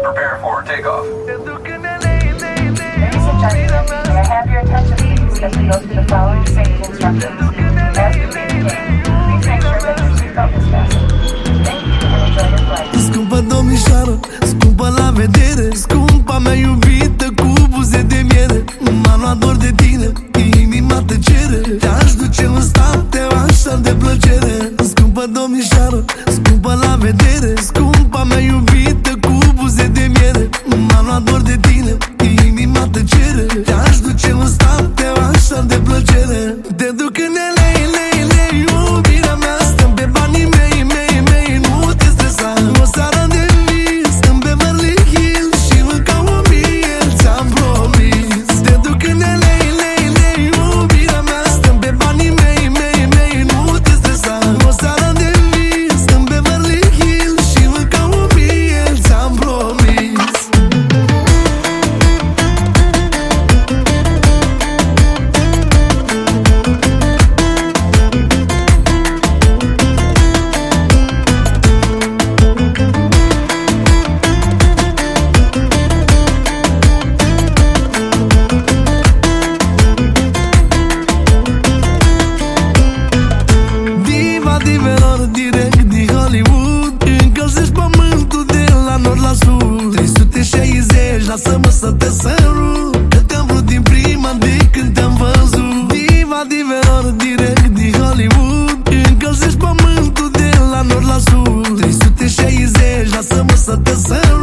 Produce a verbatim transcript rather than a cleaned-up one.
prepare for takeoff. Ladies and gentlemen, may I have your attention please as we go through the following safety instructions. As we begin, please make sure that your seatbelt is fastened. Thank you and enjoy your flight. Scumpă domnișoară, scumpă la vedere, scumpa mea iubită cu buze de miere. M-a luat dor de tine, inima te cere, te-aș duce în state așa de plăcere. Scumpă domnișoară, scumpă la vedere, scumpa mea iubită cu buze de miere. M-a luat dor de tine, inima te cere, te-aș duce în state așa de plăcere. Te duc în ele, ele, ele, iubirea mea, stăm pe banii mei, mei, mei, nu te stresa. O seară de vis în Beverly Hills și încă o mie ți-am promis. Te duc în ele, ele, ele, iubirea mea, stăm pe banii mei, mei, mei, nu te stresa. O seară de vis în Beverly Hills și încă o mie ți-am promis. Diva divelor direct din Hollywood, încălzești pământul de la nord la sud. Trei sute șaizeci, lasă-mă să te sărut, că te-am vrut din prima de când te-am văzut. Diva divelor direct din Hollywood, încălzești pământul de la nord la sud. Trei sute șaizeci, lasă-mă să te sărut,